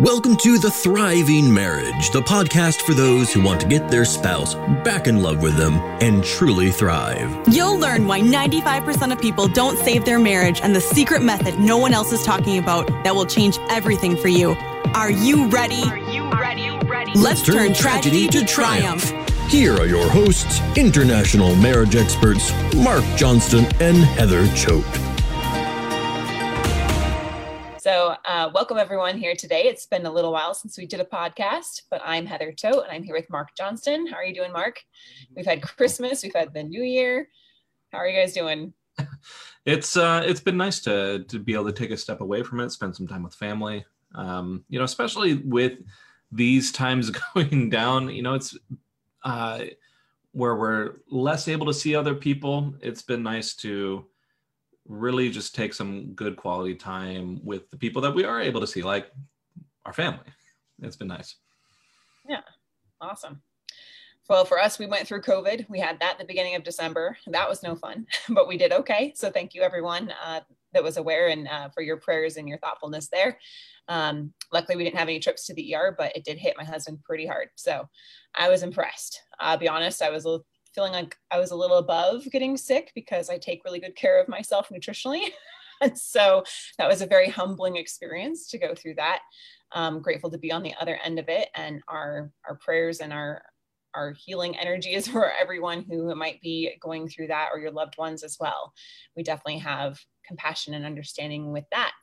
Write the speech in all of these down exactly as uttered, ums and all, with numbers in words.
Welcome to The Thriving Marriage, the podcast for those who want to get their spouse back in love with them and truly thrive. You'll learn why ninety-five percent of people don't save their marriage and the secret method no one else is talking about that will change everything for you. Are you ready? Are you ready? ready? Let's, Let's turn, turn tragedy, tragedy to triumph. triumph. Here are your hosts, international marriage experts Mark Johnston and Heather Choate. So uh, welcome everyone here today. It's been a little while since we did a podcast, but I'm Heather Choate and I'm here with Mark Johnston. How are you doing, Mark? We've had Christmas, we've had the New Year. How are you guys doing? It's uh, it's been nice to to be able to take a step away from it, spend some time with family. Um, you know, especially with these times going down. You know, it's uh, where we're less able to see other people. It's been nice to really just take some good quality time with the people that we are able to see, like our family. It's been nice. Yeah, awesome. Well, for us, we went through COVID. We had that at the beginning of December. That was no fun, but we did okay. So thank you everyone uh, that was aware and uh, for your prayers and your thoughtfulness there. Um, luckily, we didn't have any trips to the E R, but it did hit my husband pretty hard. So I was impressed. I'll be honest, I was a little feeling like I was a little above getting sick because I take really good care of myself nutritionally. And so that was a very humbling experience to go through that. I'm grateful to be on the other end of it. And our, our prayers and our, our healing energy is for everyone who might be going through that or your loved ones as well. We definitely have compassion and understanding with that.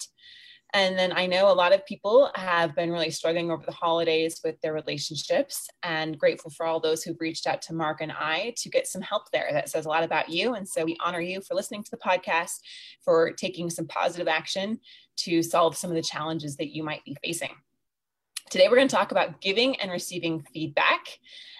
And then I know a lot of people have been really struggling over the holidays with their relationships, and grateful for all those who've reached out to Mark and I to get some help there. That says a lot about you. And so we honor you for listening to the podcast, for taking some positive action to solve some of the challenges that you might be facing. Today, we're going to talk about giving and receiving feedback.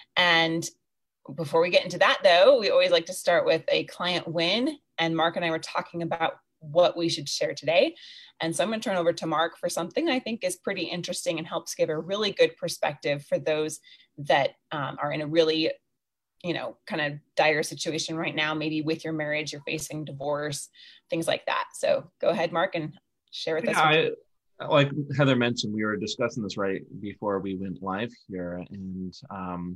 And before we get into that, though, we always like to start with a client win. And Mark and I were talking about what we should share today. And so I'm going to turn over to Mark for something I think is pretty interesting and helps give a really good perspective for those that um, are in a really, you know, kind of dire situation right now, maybe with your marriage, you're facing divorce, things like that. So go ahead, Mark, and share with yeah, us. I, like Heather mentioned, we were discussing this right before we went live here. And um,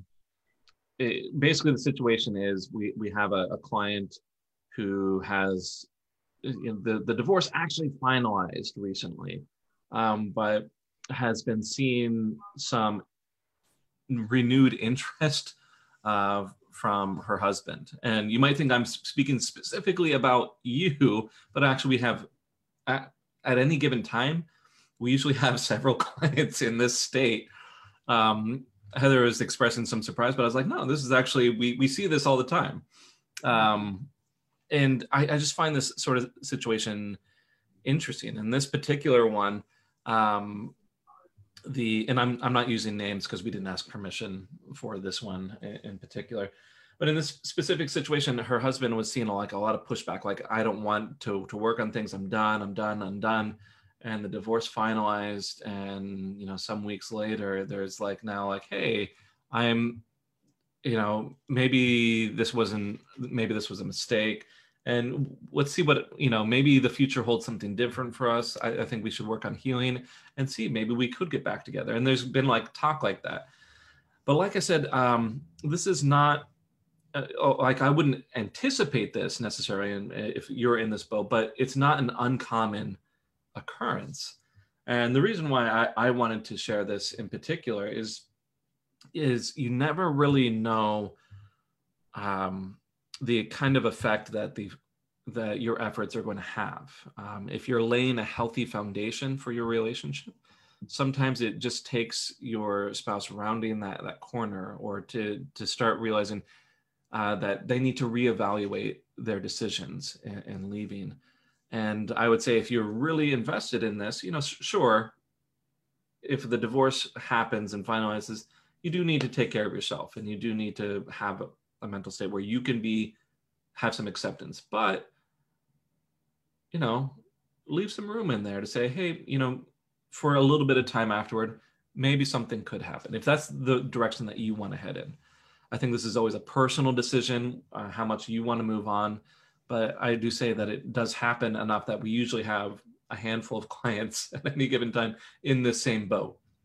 it, basically the situation is we, we have a, a client who has You know, the, the divorce actually finalized recently, um, but has been seeing some renewed interest uh, from her husband. And you might think I'm speaking specifically about you, but actually we have, at, at any given time, we usually have several clients in this state. Um, Heather was expressing some surprise, but I was like, no, this is actually, we, we see this all the time. Um, And I, I just find this sort of situation interesting. In this particular one, um, the and I'm I'm not using names because we didn't ask permission for this one in, in particular. But in this specific situation, her husband was seeing like a lot of pushback, like I don't want to to work on things. I'm done. I'm done. I'm done. And the divorce finalized, and you know, some weeks later, there's like now like, hey, I'm, you know, maybe this wasn't, maybe this was a mistake. And let's see what, you know, maybe the future holds something different for us. I, I think we should work on healing and see, maybe we could get back together. And there's been like talk like that. But like I said, um, this is not, uh, like I wouldn't anticipate this necessarily in, if you're in this boat, but it's not an uncommon occurrence. And the reason why I, I wanted to share this in particular is, is you never really know um, the kind of effect that the that your efforts are going to have. Um, if you're laying a healthy foundation for your relationship, sometimes it just takes your spouse rounding that that corner, or to to start realizing uh, that they need to reevaluate their decisions and, and leaving. And I would say if you're really invested in this, you know, sure, if the divorce happens and finalizes, you do need to take care of yourself, and you do need to have a, a mental state where you can be, have some acceptance, but, you know, leave some room in there to say, hey, you know, for a little bit of time afterward, maybe something could happen. If that's the direction that you want to head in. I think this is always a personal decision, uh, how much you want to move on. But I do say that it does happen enough that we usually have a handful of clients at any given time in the same boat.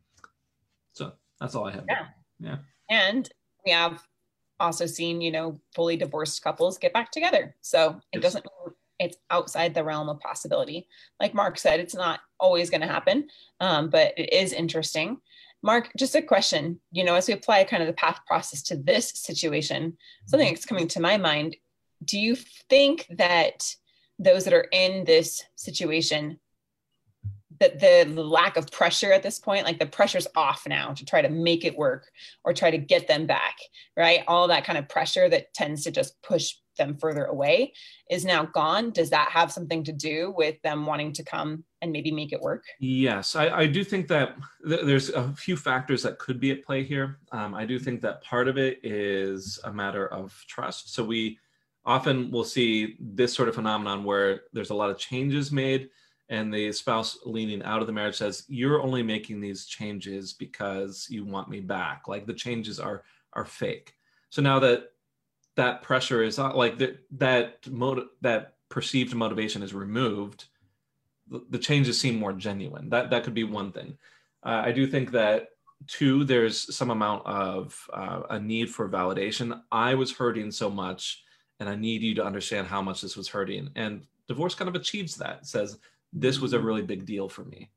That's all I have. Yeah. Yeah. And we have also seen, you know, fully divorced couples get back together. So it Yes. doesn't, it's outside the realm of possibility. Like Mark said, it's not always going to happen, um, but it is interesting. Mark, just a question, you know, as we apply kind of the path process to this situation, something that's coming to my mind, do you think that those that are in this situation, that the, the lack of pressure at this point, like the pressure's off now to try to make it work or try to get them back, right? All that kind of pressure that tends to just push them further away is now gone. Does that have something to do with them wanting to come and maybe make it work? Yes, I, I do think that th- there's a few factors that could be at play here. Um, I do think that part of it is a matter of trust. So we often will see this sort of phenomenon where there's a lot of changes made and the spouse leaning out of the marriage says, you're only making these changes because you want me back. Like the changes are are fake. So now that that pressure is not like that, that, motiv- that perceived motivation is removed, the, the changes seem more genuine. That, that could be one thing. Uh, I do think that two, there's some amount of uh, a need for validation. I was hurting so much and I need you to understand how much this was hurting. And divorce kind of achieves that. It says, this was a really big deal for me.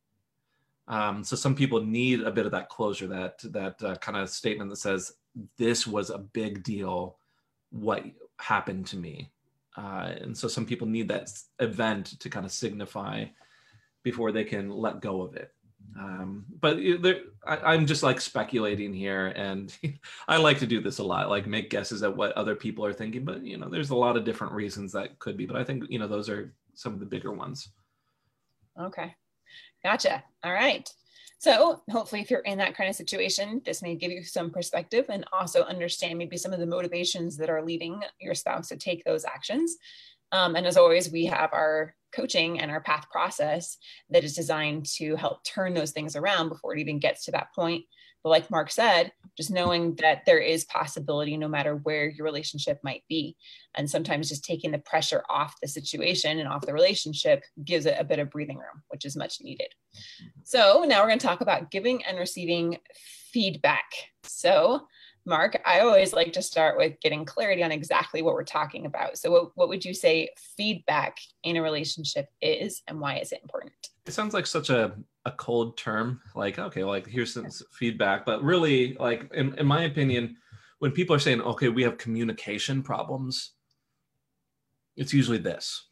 Um, so some people need a bit of that closure, that that uh, kind of statement that says, this was a big deal, what happened to me. Uh, and so some people need that event to kind of signify before they can let go of it. Um, but there, I, I'm just like speculating here, and I like to do this a lot, like make guesses at what other people are thinking, but you know, there's a lot of different reasons that could be, but I think, you know, those are some of the bigger ones. Okay. Gotcha. All right. So hopefully if you're in that kind of situation, this may give you some perspective and also understand maybe some of the motivations that are leading your spouse to take those actions. Um, and as always, we have our coaching and our path process that is designed to help turn those things around before it even gets to that point. But like Mark said, just knowing that there is possibility no matter where your relationship might be. And sometimes just taking the pressure off the situation and off the relationship gives it a bit of breathing room, which is much needed. So now we're going to talk about giving and receiving feedback. So Mark, I always like to start with getting clarity on exactly what we're talking about. So what, what would you say feedback in a relationship is, and why is it important? It sounds like such a, a cold term, like, okay, like here's some feedback, but really, like, in, in my opinion, when people are saying, okay, we have communication problems, it's usually this.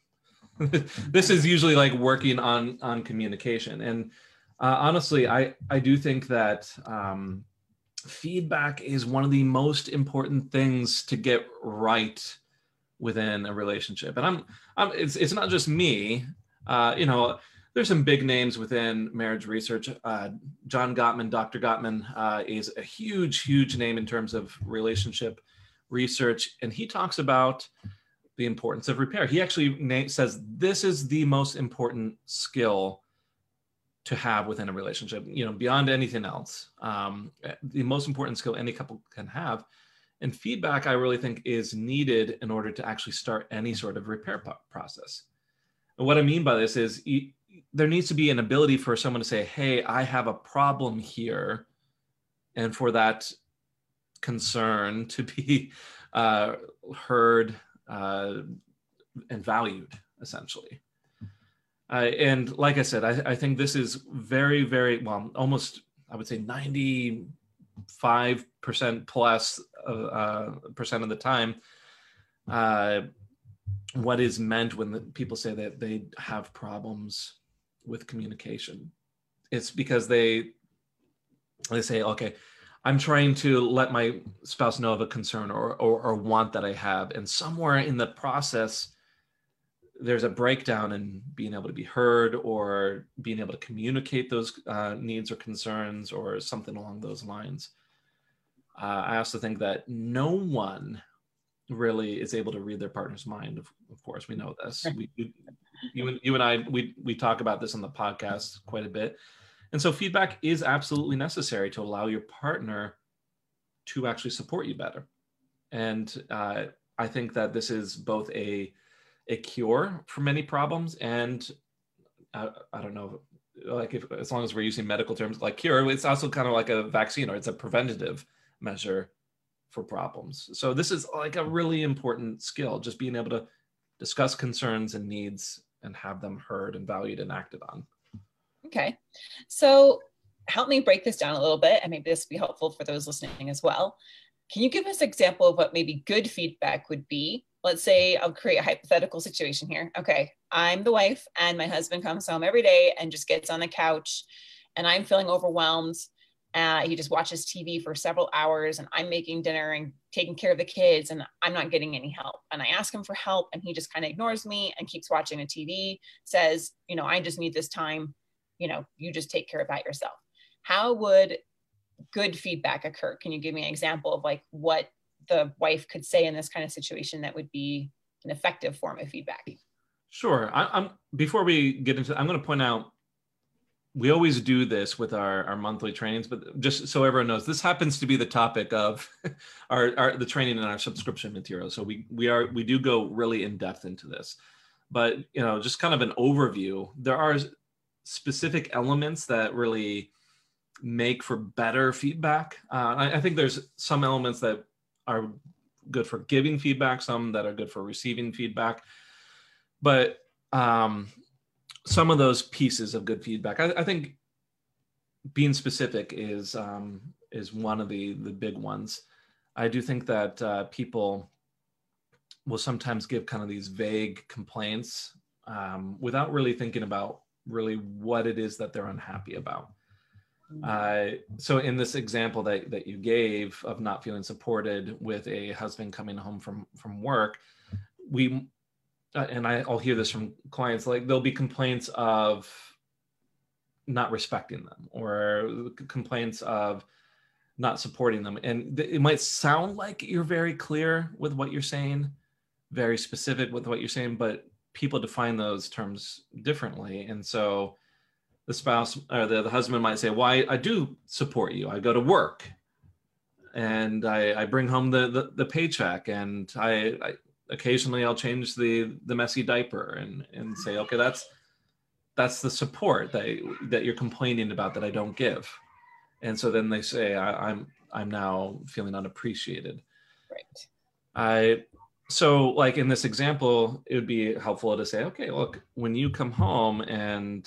This is usually like working on, on communication. And uh, honestly, I, I do think that um, feedback is one of the most important things to get right within a relationship. And I'm, I'm it's, it's not just me, uh, you know, there's some big names within marriage research. Uh, John Gottman, Doctor Gottman uh, is a huge, huge name in terms of relationship research. And he talks about the importance of repair. He actually na- says this is the most important skill to have within a relationship, you know, beyond anything else. Um, the most important skill any couple can have. And feedback, I really think, is needed in order to actually start any sort of repair po- process. And what I mean by this is you, there needs to be an ability for someone to say, hey, I have a problem here. And for that concern to be uh, heard uh, and valued, essentially. Uh, and like I said, I, I think this is very, very, well, almost, I would say ninety-five percent plus uh, uh, percent of the time, uh, what is meant when the people say that they have problems with communication. It's because they, they say, okay, I'm trying to let my spouse know of a concern or, or, or want that I have. And somewhere in the process, there's a breakdown in being able to be heard or being able to communicate those uh, needs or concerns or something along those lines. Uh, I also think that no one really is able to read their partner's mind. Of, of course, we know this. We, we, you, and, you and I, we, we talk about this on the podcast quite a bit. And so feedback is absolutely necessary to allow your partner to actually support you better. And uh, I think that this is both a a cure for many problems, and uh, I don't know like if, as long as we're using medical terms like cure, it's also kind of like a vaccine, or it's a preventative measure for problems. So this is like a really important skill, just being able to discuss concerns and needs and have them heard and valued and acted on. Okay. So help me break this down a little bit, and maybe this will be helpful for those listening as well. Can you give us an example of what maybe good feedback would be? Let's say I'll create a hypothetical situation here. Okay, I'm the wife and my husband comes home every day and just gets on the couch and I'm feeling overwhelmed. Uh, he just watches T V for several hours and I'm making dinner and taking care of the kids and I'm not getting any help. And I ask him for help and he just kind of ignores me and keeps watching the T V, says, you know, I just need this time. You know, you just take care of that yourself. How would good feedback occur? Can you give me an example of like what the wife could say in this kind of situation that would be an effective form of feedback? Sure. I, I'm before we get into, I'm going to point out, we always do this with our, our monthly trainings, but just so everyone knows, this happens to be the topic of our, our the training and our subscription material. So we we are we do go really in depth into this, but you know, just kind of an overview. There are specific elements that really make for better feedback. Uh, I, I think there's some elements that are good for giving feedback, some that are good for receiving feedback. But um, some of those pieces of good feedback, I, I think being specific is um, is one of the, the big ones. I do think that uh, people will sometimes give kind of these vague complaints um, without really thinking about really what it is that they're unhappy about. Uh, so in this example that, that you gave of not feeling supported with a husband coming home from, from work, we, uh, and I, I'll hear this from clients, like there'll be complaints of not respecting them or complaints of not supporting them. And th- it might sound like you're very clear with what you're saying, very specific with what you're saying, but people define those terms differently. And so the spouse or the, the husband might say, well, I, I do support you. I go to work and I, I bring home the, the, the paycheck and I, I occasionally I'll change the, the messy diaper and, and say, okay, that's, that's the support that, that you're complaining about that I don't give. And so then they say, I, I'm, I'm now feeling unappreciated. Right. I, so like in this example, it would be helpful to say, okay, look, when you come home and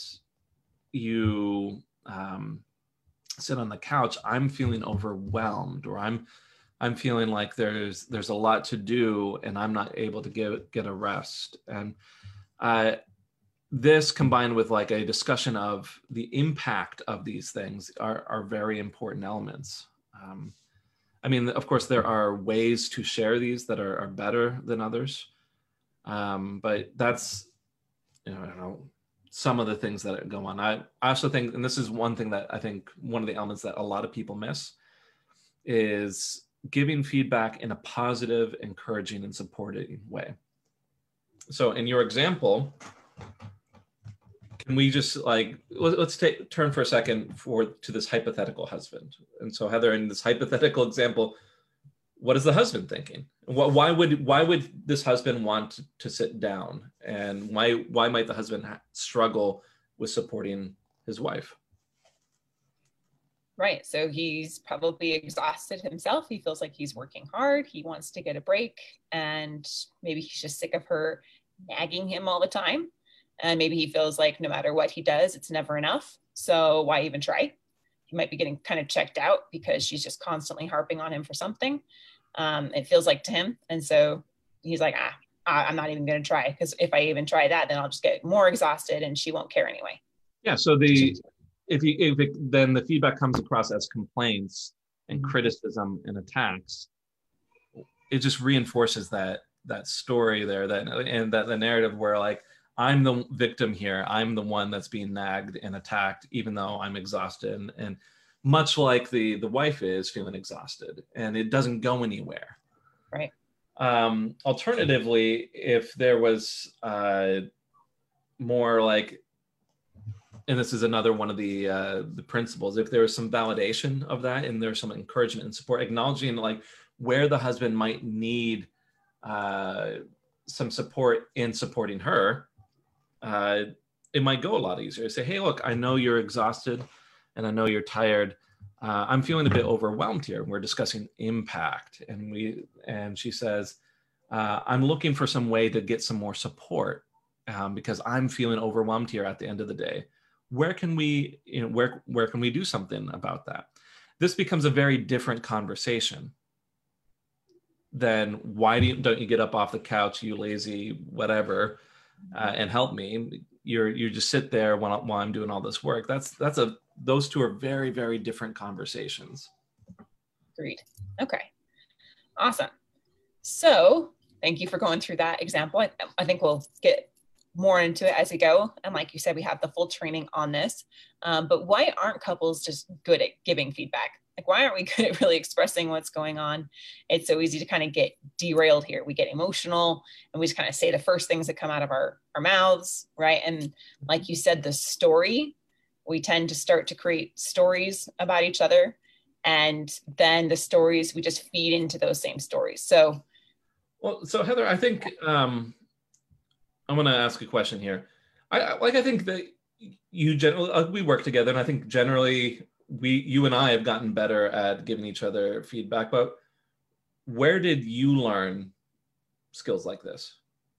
you um, sit on the couch, I'm feeling overwhelmed, or I'm I'm feeling like there's there's a lot to do, and I'm not able to get get a rest. And uh, this combined with like a discussion of the impact of these things are are very important elements. Um, I mean, of course, there are ways to share these that are, are better than others, um, but that's you know I don't know. Some of the things that go on. I, I also think, and this is one thing that I think one of the elements that a lot of people miss, is giving feedback in a positive, encouraging, and supporting way. So in your example, can we just like, let's take turn for a second for to this hypothetical husband. And so Heather, in this hypothetical example, what is the husband thinking? Why would why would this husband want to sit down, and why why might the husband struggle with supporting his wife? Right. So he's probably exhausted himself. He feels like he's working hard. He wants to get a break, and maybe he's just sick of her nagging him all the time. And maybe he feels like no matter what he does, it's never enough. So why even try? He might be getting kind of checked out because she's just constantly harping on him for something. Um, it feels like to him. And so he's like, ah, I'm not even going to try, because if I even try that, then I'll just get more exhausted and she won't care anyway. Yeah. So the, if you, if it, then the feedback comes across as complaints and criticism and attacks, it just reinforces that, that story there, that, and that the narrative where like, I'm the victim here. I'm the one that's being nagged and attacked, even though I'm exhausted. And, and much like the, the wife is feeling exhausted, and it doesn't go anywhere. Right. Um, alternatively, if there was uh, more like, and this is another one of the uh, the principles, if there was some validation of that and there's some encouragement and support, acknowledging like where the husband might need uh, some support in supporting her, uh, it might go a lot easier. Say, hey, look, I know you're exhausted and I know you're tired. Uh, I'm feeling a bit overwhelmed here. We're discussing impact. And we, and she says, uh, I'm looking for some way to get some more support um, because I'm feeling overwhelmed here at the end of the day. Where can we, you know, where, where can we do something about that? This becomes a very different conversation than why do you, don't you get up off the couch, you lazy, whatever, uh, and help me. You're, you just sit there while, while I'm doing all this work. That's, that's a, those two are very, very different conversations. Agreed. Okay. Awesome. So thank you for going through that example. I, I think we'll get more into it as we go. And like you said, we have the full training on this. Um, but why aren't couples just good at giving feedback? Like, why aren't we good at really expressing what's going on? It's so easy to kind of get derailed here. We get emotional and we just kind of say the first things that come out of our, our mouths, right? And like you said, the story, we tend to start to create stories about each other. And then the stories, we just feed into those same stories. So, well, so Heather, I think um, I'm going to ask a question here. I, I like, I think that you generally, uh, we work together, and I think generally we, you and I have gotten better at giving each other feedback, but where did you learn skills like this?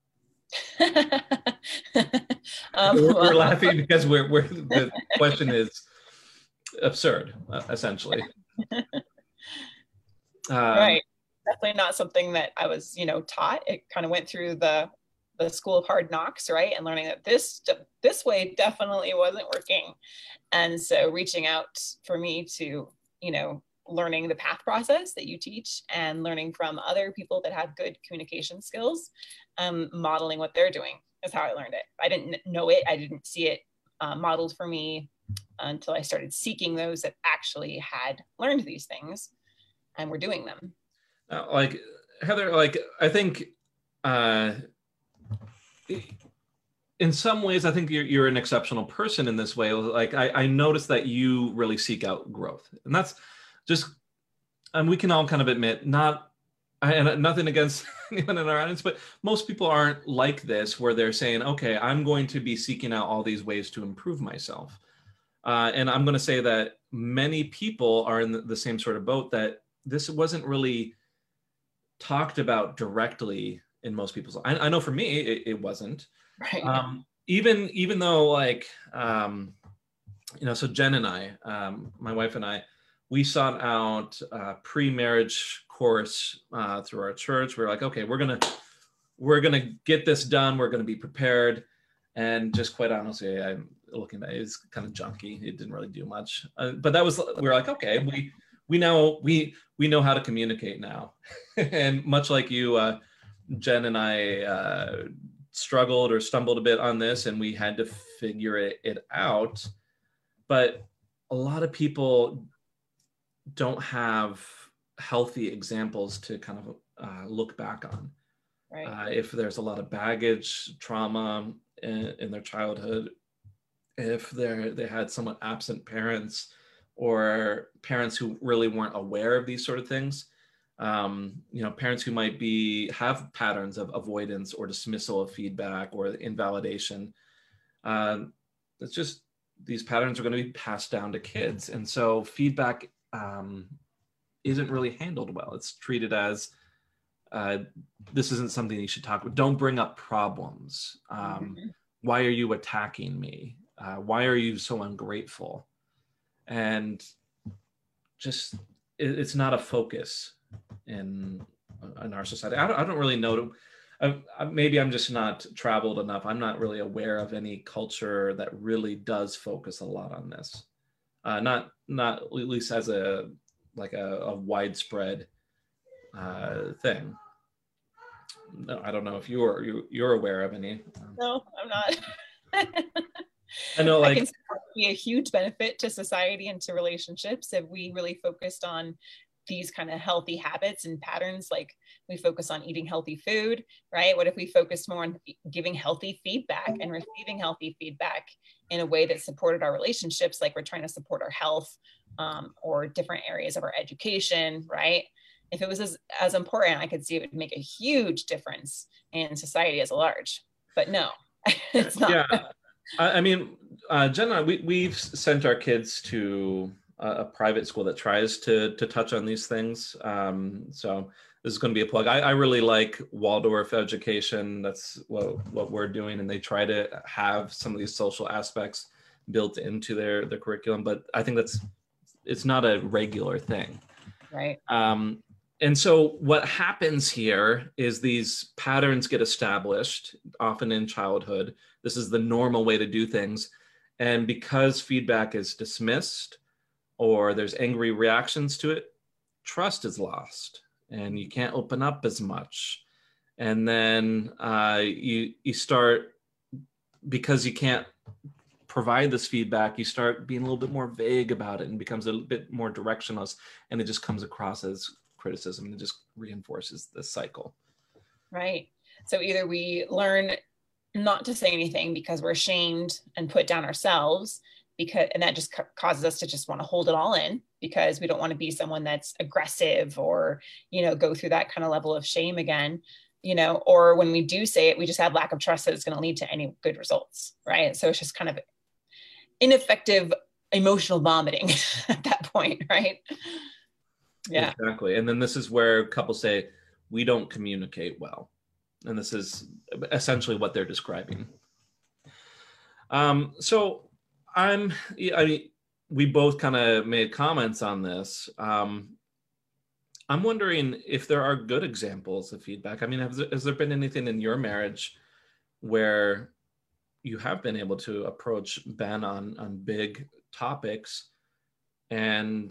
um, we're, we're laughing because we're, we're, the question is absurd, uh, essentially. Um, right. Definitely not something that I was, you know, taught. It kind of went through the the school of hard knocks, right? And learning that this this way definitely wasn't working. And so reaching out for me to, you know, learning the PATH process that you teach and learning from other people that have good communication skills, um, modeling what they're doing is how I learned it. I didn't know it. I didn't see it uh, modeled for me until I started seeking those that actually had learned these things and were doing them. Uh, like Heather, like I think uh, in some ways, I think you're, you're an exceptional person in this way. Like I, I noticed that you really seek out growth, and that's just, and we can all kind of admit, not, and nothing against anyone in our audience, but most people aren't like this, where they're saying, okay, I'm going to be seeking out all these ways to improve myself. Uh, and I'm going to say that many people are in the, the same sort of boat, that this wasn't really talked about directly in most people's lives. I, I know for me, it, it wasn't. Right. Um, even, even though like, um, you know, so Jen and I, um, my wife and I, we sought out a pre-marriage course uh, through our church. We were like, okay, we're going to, we're going to get this done. We're going to be prepared. And just quite honestly, I'm looking at it, it's kind of junky. It didn't really do much. Uh, but that was, we were like, okay, we, we know, we, we know how to communicate now. And much like you, uh, Jen and I uh, struggled or stumbled a bit on this, and we had to figure it, it out. But a lot of people don't have healthy examples to kind of uh, look back on. Right. Uh, if there's a lot of baggage, trauma in, in their childhood, if they're, they had somewhat absent parents, or parents who really weren't aware of these sort of things, um, you know, parents who might be, have patterns of avoidance or dismissal of feedback or invalidation. Uh, it's just, these patterns are going to be passed down to kids. And so feedback um, isn't really handled well. It's treated as, uh, this isn't something you should talk about. Don't bring up problems. Um, mm-hmm. Why are you attacking me? Uh, why are you so ungrateful? And just, it, it's not a focus in, in our society. I don't, I don't really know. I, I, maybe I'm just not traveled enough. I'm not really aware of any culture that really does focus a lot on this. Uh, not, not at least as a, like a, a widespread uh, thing. No, I don't know if you're, you, you're aware of any. Um, no, I'm not. I know, like, I can see it would be a huge benefit to society and to relationships if we really focused on these kind of healthy habits and patterns. Like, we focus on eating healthy food, right? What if we focused more on giving healthy feedback and receiving healthy feedback in a way that supported our relationships, like we're trying to support our health um, or different areas of our education, right? If it was as, as important, I could see it would make a huge difference in society as a large, but no, it's not. Yeah. I, I mean, uh, Jen and I, we, we've sent our kids to a, a private school that tries to to touch on these things. Um, so this is going to be a plug. I, I really like Waldorf education. That's what, what we're doing. And they try to have some of these social aspects built into their, their curriculum. But I think that's, it's not a regular thing. Right. Um, and so what happens here is these patterns get established, often in childhood. This is the normal way to do things. And because feedback is dismissed or there's angry reactions to it, trust is lost. And you can't open up as much. And then uh, you you start, because you can't provide this feedback, you start being a little bit more vague about it and becomes a little bit more directionless, and it just comes across as criticism and it just reinforces the cycle. Right. So either we learn not to say anything because we're ashamed and put down ourselves, because, and that just ca- causes us to just want to hold it all in because we don't want to be someone that's aggressive or, you know, go through that kind of level of shame again, you know, or when we do say it, we just have lack of trust that it's going to lead to any good results. Right. So it's just kind of ineffective emotional vomiting at that point. Right. Yeah, exactly. And then this is where couples say, we don't communicate well. And this is essentially what they're describing. Um, so I'm, I mean, we both kind of made comments on this. Um, I'm wondering if there are good examples of feedback. I mean, has there, has there been anything in your marriage where you have been able to approach Ben on, on big topics and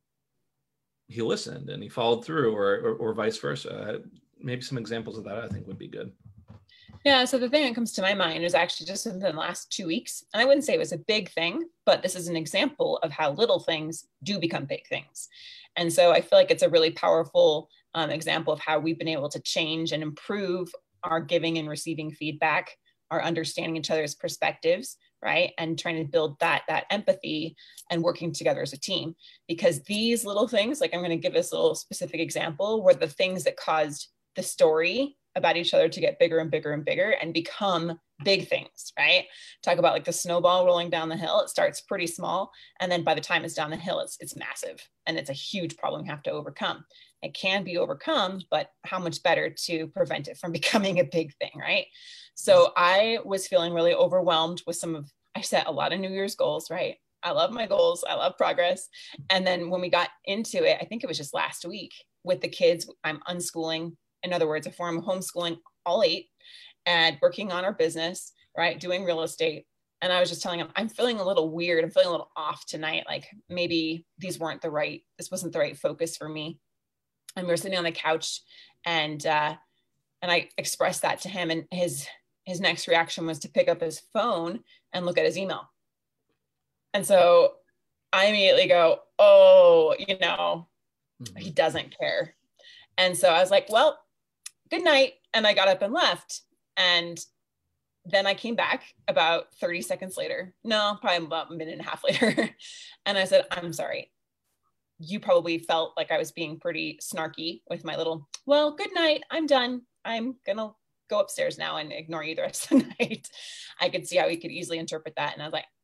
he listened and he followed through, or, or, or vice versa? Maybe some examples of that I think would be good. Yeah. So the thing that comes to my mind is actually just in the last two weeks. And I wouldn't say it was a big thing, but this is an example of how little things do become big things. And so I feel like it's a really powerful um, example of how we've been able to change and improve our giving and receiving feedback, our understanding each other's perspectives, right? And trying to build that, that empathy and working together as a team. Because these little things, like I'm going to give this little specific example, were the things that caused the story about each other to get bigger and bigger and bigger and become big things, right? Talk about like the snowball rolling down the hill. It starts pretty small. And then by the time it's down the hill, it's, it's massive. And it's a huge problem you have to overcome. It can be overcome, but how much better to prevent it from becoming a big thing, right? So I was feeling really overwhelmed with some of, I set a lot of New Year's goals, right? I love my goals. I love progress. And then when we got into it, I think it was just last week with the kids, I'm unschooling. In other words, a form of homeschooling all eight and working on our business, right? Doing real estate. And I was just telling him, I'm feeling a little weird. I'm feeling a little off tonight. Like maybe these weren't the right, this wasn't the right focus for me. And we were sitting on the couch and, uh, and I expressed that to him, and his, his next reaction was to pick up his phone and look at his email. And so I immediately go, oh, you know, mm-hmm. He doesn't care. And so I was like, well, good night. And I got up and left. And then I came back about thirty seconds later. No, probably about a minute and a half later. And I said, I'm sorry. You probably felt like I was being pretty snarky with my little, well, good night. I'm done. I'm going to go upstairs now and ignore you the rest of the night. I could see how he could easily interpret that. And I was like,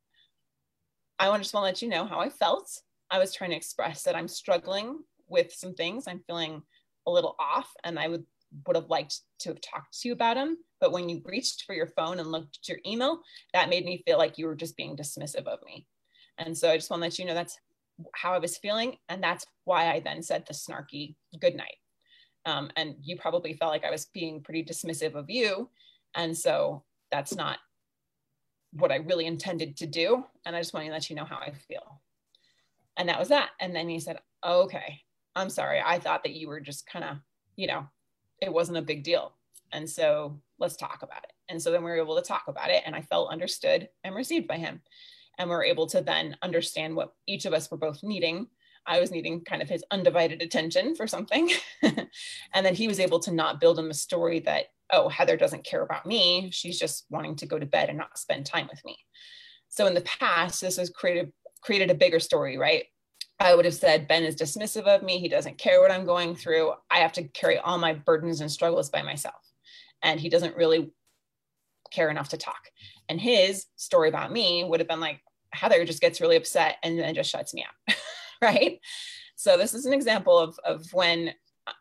I just want to let you know how I felt. I was trying to express that I'm struggling with some things. I'm feeling a little off, and I would would have liked to have talked to you about them. But when you reached for your phone and looked at your email, that made me feel like you were just being dismissive of me. And so I just want to let you know that's how I was feeling. And that's why I then said the snarky good night. Um, and you probably felt like I was being pretty dismissive of you. And so that's not what I really intended to do. And I just want to let you know how I feel. And that was that. And then he said, okay, I'm sorry. I thought that you were just kind of, you know, it wasn't a big deal. And so let's talk about it. And so then we were able to talk about it, and I felt understood and received by him. And we were able to then understand what each of us were both needing. I was needing kind of his undivided attention for something. And then he was able to not build him a story that, oh, Heather doesn't care about me. She's just wanting to go to bed and not spend time with me. So in the past, this has created, created a bigger story, right? I would have said, Ben is dismissive of me. He doesn't care what I'm going through. I have to carry all my burdens and struggles by myself. And he doesn't really care enough to talk. And his story about me would have been like, Heather just gets really upset and then just shuts me out. Right. So this is an example of, of when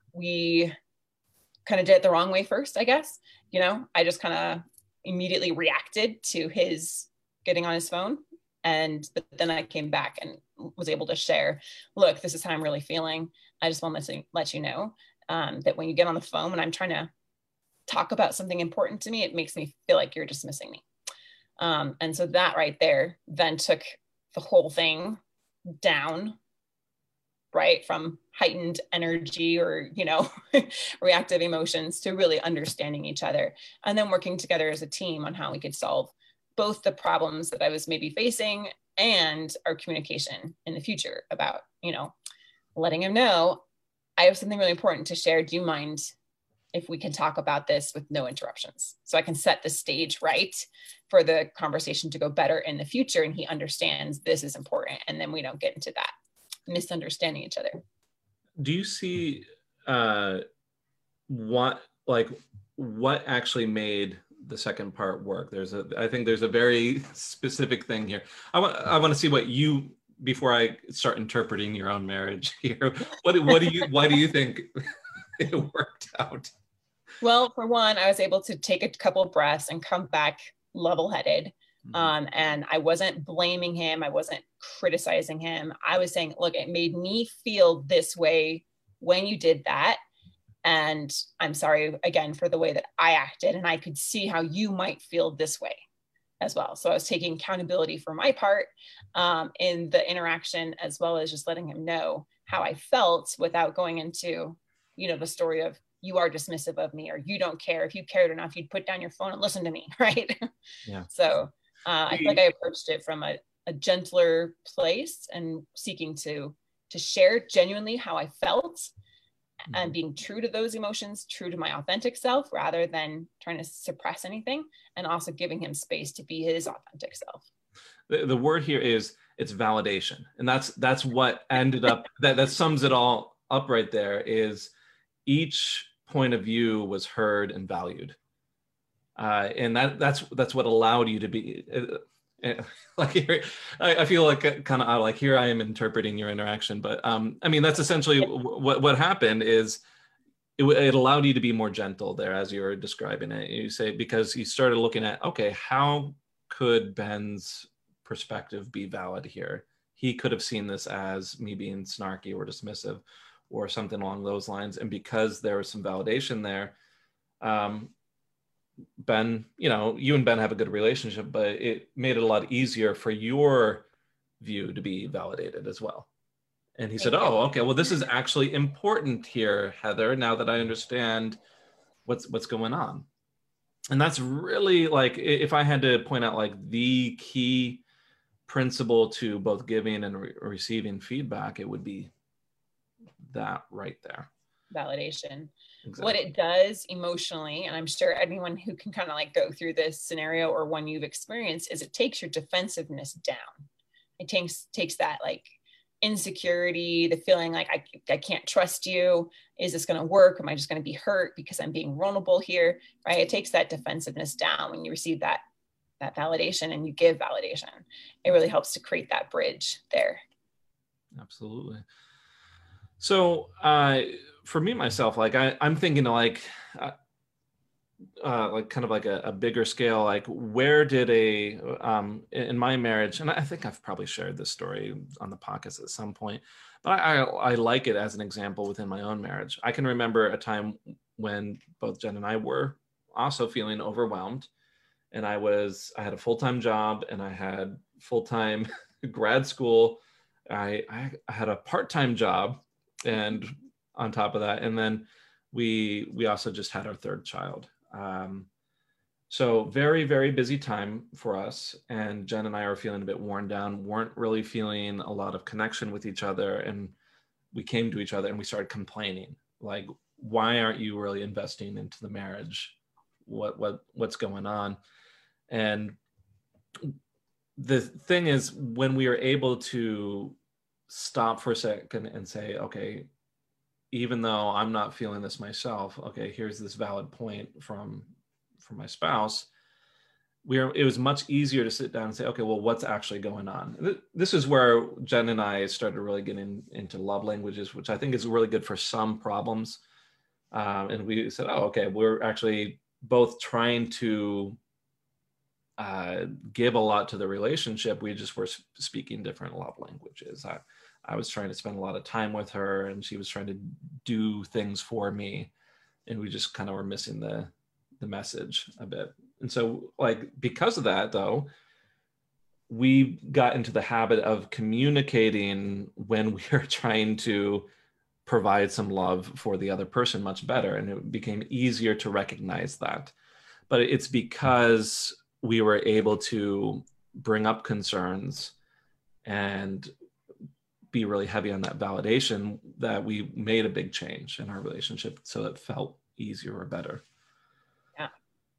we kind of did it the wrong way first, I guess. You know, I just kind of immediately reacted to his getting on his phone. And but then I came back and was able to share, look, this is how I'm really feeling. I just want to let you know um, that when you get on the phone, when I'm trying to talk about something important to me, it makes me feel like you're dismissing me. Um, and so that right there then took the whole thing down, right? From heightened energy or, you know, reactive emotions to really understanding each other and then working together as a team on how we could solve both the problems that I was maybe facing and our communication in the future about, you know, letting him know, I have something really important to share. Do you mind if we can talk about this with no interruptions? So I can set the stage right for the conversation to go better in the future. And he understands this is important. And then we don't get into that misunderstanding each other. Do you see uh, what, like, what actually made the second part work? There's a, I think there's a very specific thing here. I want, I want to see what you, before I start interpreting your own marriage here, what, what do you, why do you think it worked out? Well, for one, I was able to take a couple of breaths and come back level-headed. Mm-hmm. Um, and I wasn't blaming him. I wasn't criticizing him. I was saying, look, it made me feel this way when you did that. And I'm sorry again for the way that I acted. And I could see how you might feel this way as well. So I was taking accountability for my part um, in the interaction, as well as just letting him know how I felt without going into, you know, the story of you are dismissive of me or you don't care. If you cared enough, you'd put down your phone and listen to me. Right. Yeah. So uh, I feel like I approached it from a, a gentler place and seeking to, to share genuinely how I felt and being true to those emotions, true to my authentic self, rather than trying to suppress anything, and also giving him space to be his authentic self. The, the word here is it's validation. And that's, that's what ended up, that, that sums it all up right there, is each point of view was heard and valued. Uh, and that, that's, that's what allowed you to be, uh, like here, I, I feel like kind of like here I am interpreting your interaction, but um, I mean, that's essentially what, what happened is it, it allowed you to be more gentle there as you were describing it. You say, because you started looking at, okay, how could Ben's perspective be valid here? He could have seen this as me being snarky or dismissive or something along those lines. And because there was some validation there, um, Ben, you know, you and Ben have a good relationship, but it made it a lot easier for your view to be validated as well. And he said, oh, okay, well, this is actually important here, Heather, now that I understand what's what's going on. And that's really, like, if I had to point out like the key principle to both giving and re- receiving feedback, it would be that right there. Validation. Exactly. What it does emotionally, and I'm sure anyone who can kind of like go through this scenario or one you've experienced, is it takes your defensiveness down. It takes takes that like insecurity, the feeling like I, I can't trust you. Is this going to work? Am I just going to be hurt because I'm being vulnerable here? Right? It takes that defensiveness down when you receive that that validation and you give validation. It really helps to create that bridge there. Absolutely. So uh, for me, myself, like I, I'm thinking like, uh, uh, like kind of like a, a bigger scale, like where did a, um, in my marriage, and I think I've probably shared this story on the podcast at some point, but I, I, I like it as an example within my own marriage. I can remember a time when both Jen and I were also feeling overwhelmed, and I was, I had a full-time job and I had full-time grad school. I, I, I had a part-time job, and on top of that, and then we we also just had our third child. Um, so very, very busy time for us. And Jen and I were feeling a bit worn down, weren't really feeling a lot of connection with each other. And we came to each other and we started complaining, like, why aren't you really investing into the marriage? What what what's going on? And the thing is, when we are able to stop for a second and say, okay, even though I'm not feeling this myself, okay, here's this valid point from from my spouse, we are, it was much easier to sit down and say, okay, well, what's actually going on? This is where Jen and I started really getting into love languages, which I think is really good for some problems. Um, and we said, oh, okay, we're actually both trying to uh, give a lot to the relationship. We just were speaking different love languages. I, I was trying to spend a lot of time with her, and she was trying to do things for me. And we just kind of were missing the, the message a bit. And so, like, because of that, though, we got into the habit of communicating when we were trying to provide some love for the other person much better. And it became easier to recognize that. But it's because we were able to bring up concerns and be really heavy on that validation that we made a big change in our relationship, so it felt easier or better. Yeah.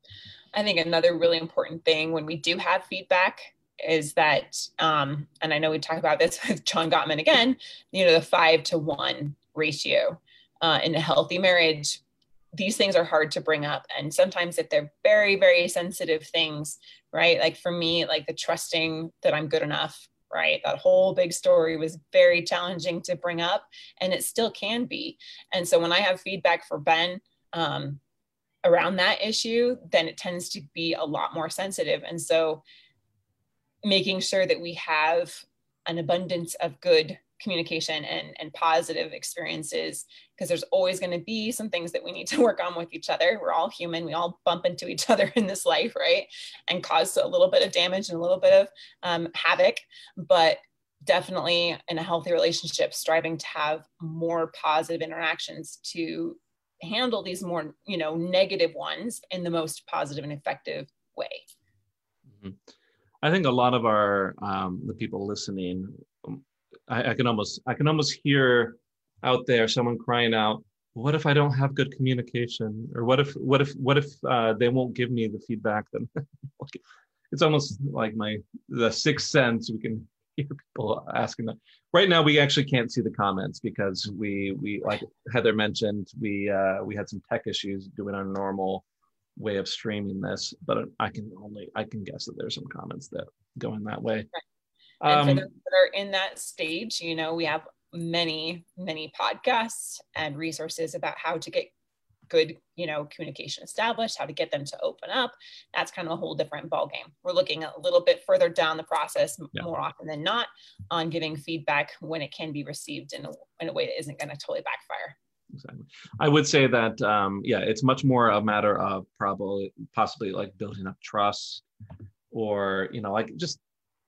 I think another really important thing when we do have feedback is that, um, and I know we talk about this with John Gottman again, you know, the five to one ratio uh, in a healthy marriage. These things are hard to bring up. And sometimes if they're very, very sensitive things, right? Like for me, like the trusting that I'm good enough, right? That whole big story was very challenging to bring up, and it still can be. And so when I have feedback for Ben, um, around that issue, then it tends to be a lot more sensitive. And so making sure that we have an abundance of good communication and, and positive experiences, because there's always going to be some things that we need to work on with each other. We're all human. We all bump into each other in this life, right? And cause a little bit of damage and a little bit of um, havoc, but definitely in a healthy relationship, striving to have more positive interactions to handle these more, you know, negative ones in the most positive and effective way. Mm-hmm. I think a lot of our, um, the people listening, I, I can almost, I can almost hear out there someone crying out, what if I don't have good communication? Or what if, what if, what if uh, they won't give me the feedback? Then it's almost like my, the sixth sense. We can hear people asking that. Right now, we actually can't see the comments because we, we like Heather mentioned, we, uh, we had some tech issues doing our normal way of streaming this, but I can only, I can guess that there's some comments that go in that way. Right. And Um, for those that are in that stage, you know, we have many, many podcasts and resources about how to get good, you know, communication established, how to get them to open up. That's kind of a whole different ballgame. We're looking a little bit further down the process, yeah. more often than not, on giving feedback when it can be received in a, in a way that isn't going to totally backfire. Exactly. I would say that, um, yeah, it's much more a matter of probably possibly like building up trust, or, you know, like just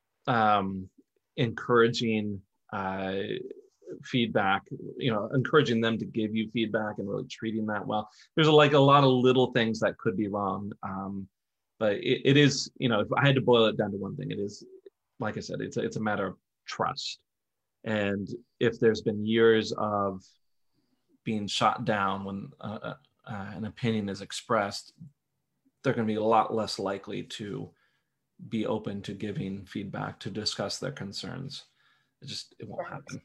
um, encouraging uh, feedback, you know, encouraging them to give you feedback and really treating that well. There's a, like a lot of little things that could be wrong. Um, but it, it is, you know, if I had to boil it down to one thing, it is, like I said, it's a, it's a matter of trust. And if there's been years of being shot down when uh, uh, an opinion is expressed, they're going to be a lot less likely to be open to giving feedback, to discuss their concerns. It just, it won't happen.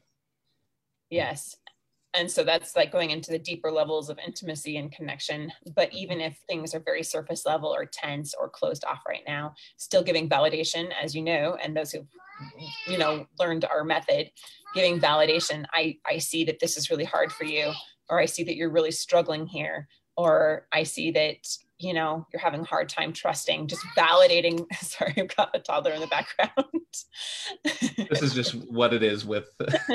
Yes. And so that's like going into the deeper levels of intimacy and connection. But even if things are very surface level or tense or closed off right now, still giving validation, as you know, and those who've, you know, learned our method, giving validation. I, I see that this is really hard for you, or I see that you're really struggling here, or I see that, you know, you're having a hard time trusting, just validating. Sorry, I've got a toddler in the background. This is just what it is with,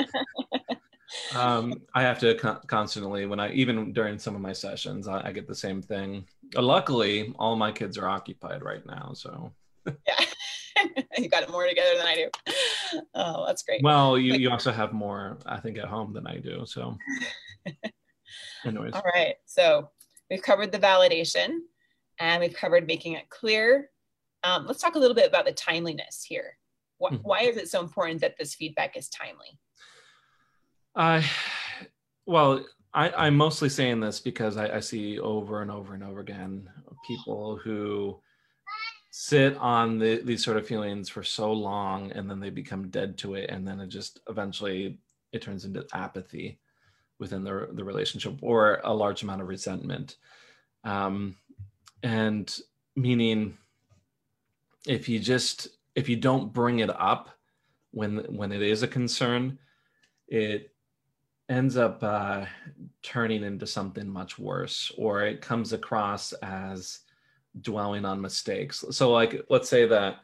um, I have to con- constantly, when I, even during some of my sessions, I, I get the same thing. Uh, luckily, all my kids are occupied right now, so. Yeah. You got it more together than I do. Oh, that's great. Well, you, you also have more, I think, at home than I do, so. Anyways. All right, so we've covered the validation and we've covered making it clear. Um, let's talk a little bit about the timeliness here. Wh- mm-hmm. Why is it so important that this feedback is timely? Uh, well, I, I'm mostly saying this because I, I see over and over and over again people who sit on the, these sort of feelings for so long, and then they become dead to it, and then it just eventually it turns into apathy within the, the relationship, or a large amount of resentment. Um, and meaning if you just, if you don't bring it up when, when it is a concern, it ends up uh, turning into something much worse, or it comes across as dwelling on mistakes. So like, let's say that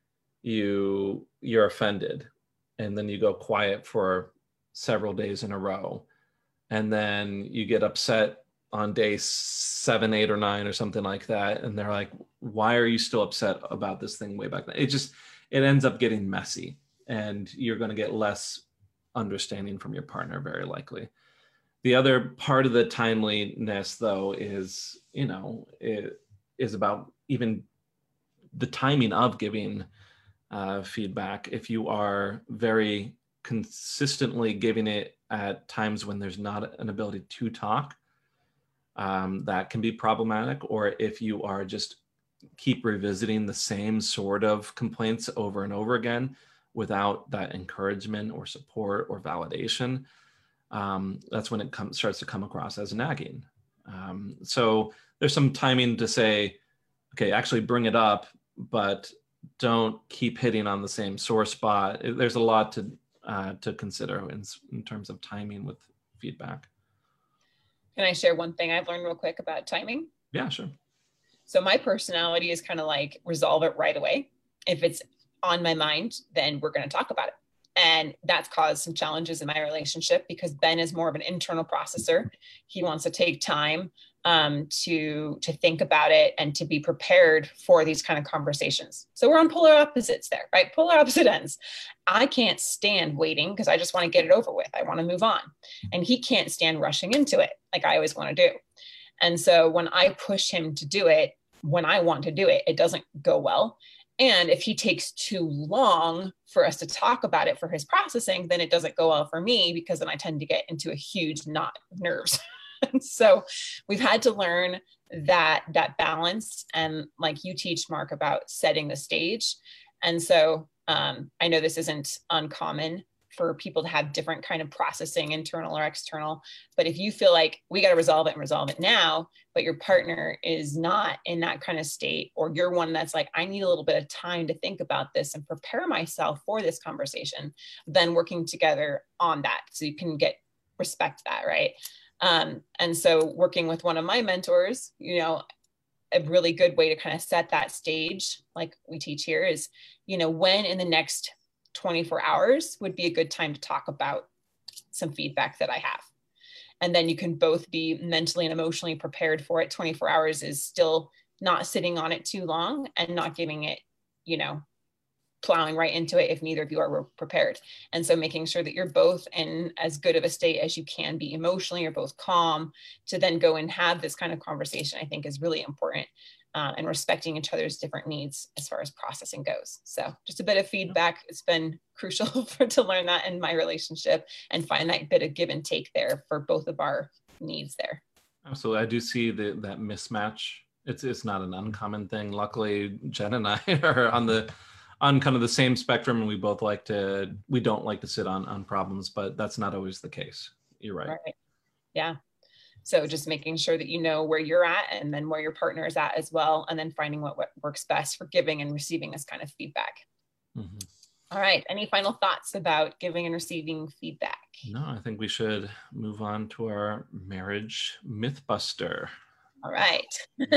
you, you're offended and then you go quiet for several days in a row. And then you get upset on day seven, eight, or nine, or something like that. And they're like, why are you still upset about this thing way back then? It just, it ends up getting messy, and you're going to get less understanding from your partner, very likely. The other part of the timeliness, though, is, you know, it is about even the timing of giving uh, feedback. If you are very consistently giving it at times when there's not an ability to talk, um, that can be problematic. Or if you are just keep revisiting the same sort of complaints over and over again without that encouragement or support or validation, um, that's when it comes starts to come across as nagging. Um, so there's some timing to say, okay, actually bring it up, but don't keep hitting on the same sore spot. There's a lot to uh, to consider in, in terms of timing with feedback. Can I share one thing I've learned real quick about timing? Yeah, sure. So my personality is kind of like resolve it right away. If it's on my mind, then we're going to talk about it. And that's caused some challenges in my relationship because Ben is more of an internal processor. He wants to take time um, to, to think about it and to be prepared for these kind of conversations. So we're on polar opposites there, right? Polar opposite ends. I can't stand waiting because I just want to get it over with. I want to move on. And he can't stand rushing into it like I always want to do. And so when I push him to do it, when I want to do it, it doesn't go well. And if he takes too long for us to talk about it for his processing, then it doesn't go well for me because then I tend to get into a huge knot of nerves. And so we've had to learn that, that balance. And like you teach, Mark, about setting the stage. And so um, I know this isn't uncommon for people to have different kind of processing, internal or external. But if you feel like we got to resolve it and resolve it now, but your partner is not in that kind of state, or you're one that's like, I need a little bit of time to think about this and prepare myself for this conversation, then working together on that so you can get respect that, right? Um, and so working with one of my mentors, you know, a really good way to kind of set that stage, like we teach here, is, you know, when in the next twenty-four hours would be a good time to talk about some feedback that I have. And then you can both be mentally and emotionally prepared for it. twenty-four hours is still not sitting on it too long and not giving it, you know, plowing right into it if neither of you are prepared. And so making sure that you're both in as good of a state as you can be emotionally, you're both calm to then go and have this kind of conversation, I think is really important. Uh, and respecting each other's different needs as far as processing goes. So just a bit of feedback. It's been crucial for, to learn that in my relationship and find that bit of give and take there for both of our needs there. Absolutely. I do see the, that mismatch. It's it's not an uncommon thing. Luckily, Jen and I are on the on kind of the same spectrum, and we both like to, we don't like to sit on, on problems, but that's not always the case. You're right. Right. Yeah. So just making sure that you know where you're at and then where your partner is at as well. And then finding what, what works best for giving and receiving this kind of feedback. Mm-hmm. All right. Any final thoughts about giving and receiving feedback? No, I think we should move on to our marriage mythbuster. All right.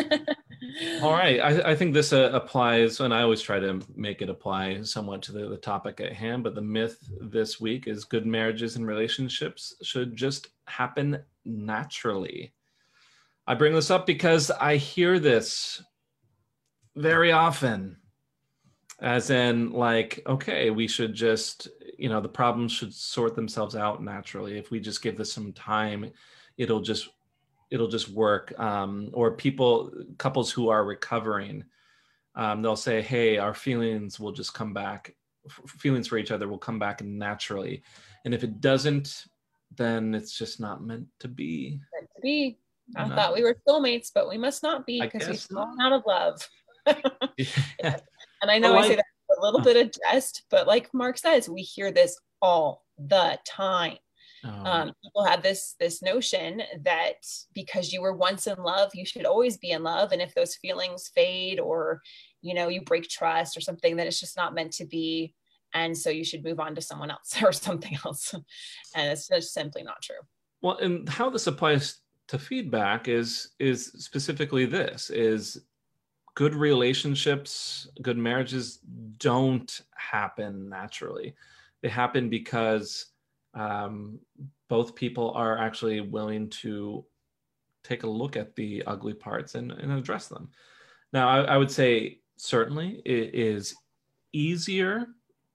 All right. I, I think this uh, applies, and I always try to make it apply somewhat to the, the topic at hand, but the myth this week is good marriages and relationships should just happen naturally. I bring this up because I hear this very often, as in like, okay, we should just, you know, the problems should sort themselves out naturally. If we just give this some time, it'll just it'll just work. Um, or people, couples who are recovering, um, they'll say, hey, our feelings will just come back. F- feelings for each other will come back naturally. And if it doesn't, then it's just not meant to be. Meant to be. I no. thought we were soulmates, but we must not be because we've fallen out of love. Yeah. And I know well, I say that with a little bit of jest, but like Mark says, we hear this all the time. Oh. Um, people have this, this notion that because you were once in love, you should always be in love. And if those feelings fade, or, you know, you break trust or something, then it's just not meant to be. And so you should move on to someone else or something else. And it's just simply not true. Well, and how this applies to feedback is, is specifically this, is good relationships, good marriages don't happen naturally. They happen because um, both people are actually willing to take a look at the ugly parts and, and address them. Now, I, I would say certainly it is easier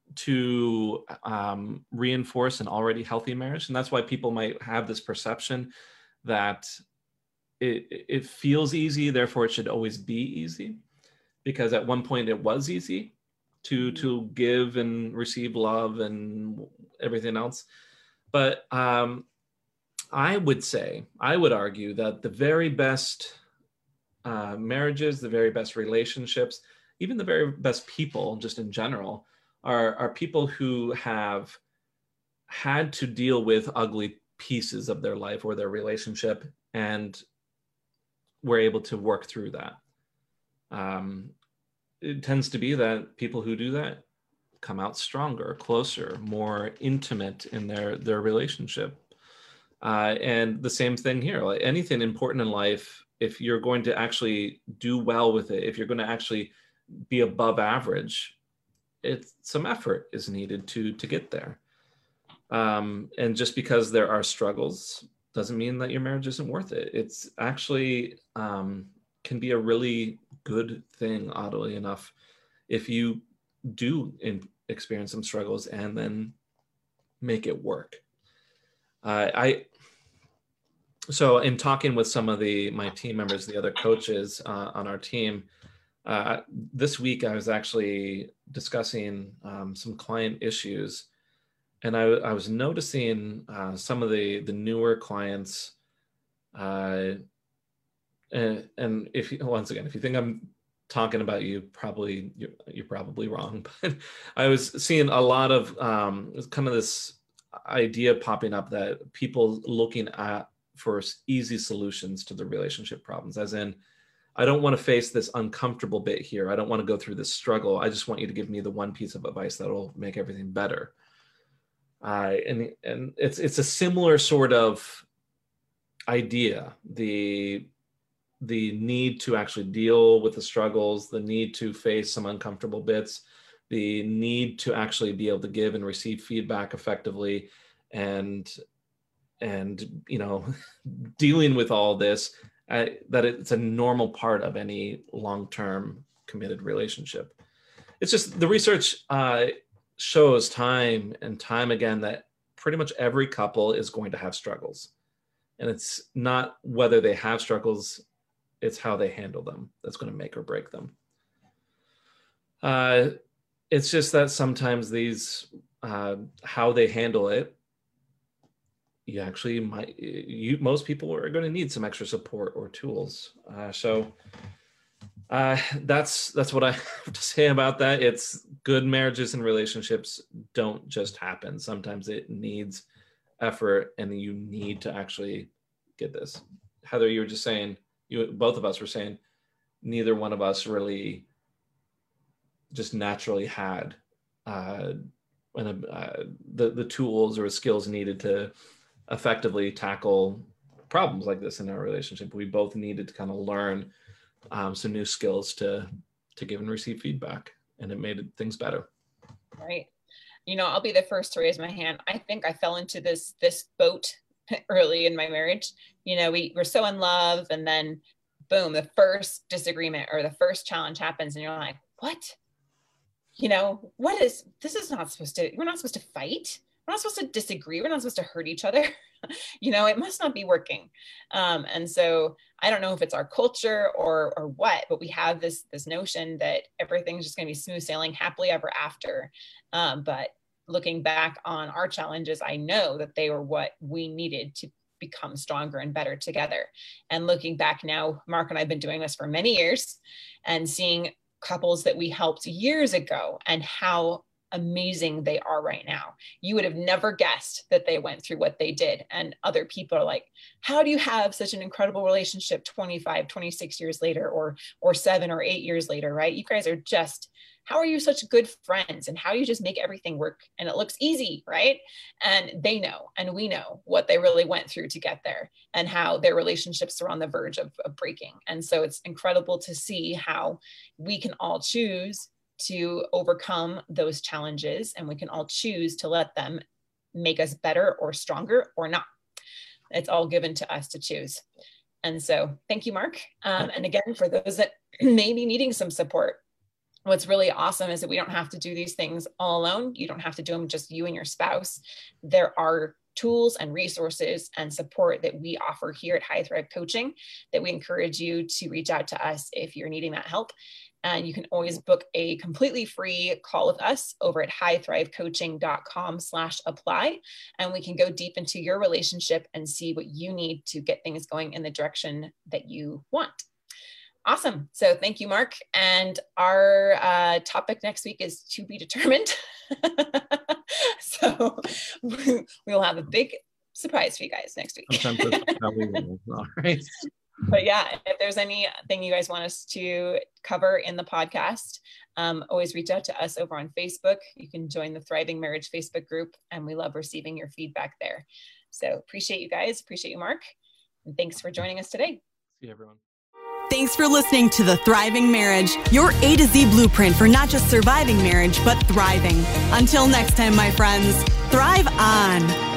to um, reinforce an already healthy marriage. And that's why people might have this perception that it, it feels easy, therefore it should always be easy. Because at one point it was easy to, to give and receive love and everything else. But um, I would say, I would argue that the very best uh, marriages, the very best relationships, even the very best people just in general, are, are people who have had to deal with ugly pieces of their life or their relationship and were able to work through that. Um, it tends to be that people who do that come out stronger, closer, more intimate in their, their relationship. Uh, and the same thing here, like anything important in life, if you're going to actually do well with it, if you're going to actually be above average, it's some effort is needed to, to get there. Um, and just because there are struggles doesn't mean that your marriage isn't worth it. It's actually um, can be a really good thing, oddly enough, if you do in, experience some struggles and then make it work. Uh, I so in talking with some of the my team members, the other coaches uh, on our team, uh, this week I was actually discussing um, some client issues, and I, I was noticing uh, some of the the newer clients. Uh, and, and if you, once again, if you think I'm talking about you, probably you're, you're probably wrong. But I was seeing a lot of um, kind of this idea popping up that people looking at for easy solutions to the relationship problems, as in, I don't want to face this uncomfortable bit here. I don't want to go through this struggle. I just want you to give me the one piece of advice that will make everything better. Uh, and and it's it's a similar sort of idea. The the need to actually deal with the struggles, the need to face some uncomfortable bits, the need to actually be able to give and receive feedback effectively, and and you know, dealing with all this, uh, that it's a normal part of any long-term committed relationship. It's just the research uh, shows time and time again that pretty much every couple is going to have struggles, and it's not whether they have struggles, it's how they handle them that's going to make or break them. Uh, it's just that sometimes these, uh, how they handle it, you actually might, you, most people are going to need some extra support or tools. Uh, so uh, that's, that's what I have to say about that. It's good marriages and relationships don't just happen. Sometimes it needs effort and you need to actually get this. Heather, you were just saying, you, both of us were saying, neither one of us really just naturally had uh, an, uh, the, the tools or skills needed to effectively tackle problems like this in our relationship. We both needed to kind of learn um, some new skills to, to give and receive feedback, and it made things better. Right. You know, I'll be the first to raise my hand. I think I fell into this, this boat early in my marriage. You know, we were so in love, and then boom, the first disagreement or the first challenge happens, and you're like, what? You know, what is, this is not supposed to, we're not supposed to fight. We're not supposed to disagree. We're not supposed to hurt each other. You know, it must not be working. Um, and so I don't know if it's our culture or, or what, but we have this, this notion that everything's just going to be smooth sailing, happily ever after. Um, but looking back on our challenges, I know that they were what we needed to become stronger and better together. And looking back now, Mark and I have been doing this for many years and seeing couples that we helped years ago and how amazing they are right now. You would have never guessed that they went through what they did. And other people are like, how do you have such an incredible relationship twenty-five, twenty-six years later, or, or seven or eight years later, right? You guys are just, how are you such good friends, and how you just make everything work and it looks easy, right? And they know, and we know what they really went through to get there, and how their relationships are on the verge of, of breaking. And so it's incredible to see how we can all choose to overcome those challenges, and we can all choose to let them make us better or stronger or not. It's all given to us to choose. And so thank you, Mark. Um, and again, for those that may be needing some support, what's really awesome is that we don't have to do these things all alone. You don't have to do them just you and your spouse. There are tools and resources and support that we offer here at High Thrive Coaching that we encourage you to reach out to us if you're needing that help. And you can always book a completely free call with us over at highthrivecoaching.com slash apply. And we can go deep into your relationship and see what you need to get things going in the direction that you want. Awesome. So thank you, Mark. And our uh, topic next week is to be determined. So we'll have a big surprise for you guys next week. All right. But yeah, if there's anything you guys want us to cover in the podcast, um, always reach out to us over on Facebook. You can join the Thriving Marriage Facebook group, and we love receiving your feedback there. So appreciate you guys. Appreciate you, Mark. And thanks for joining us today. See you, everyone. Thanks for listening to The Thriving Marriage, your A to Z blueprint for not just surviving marriage, but thriving. Until next time, my friends, thrive on.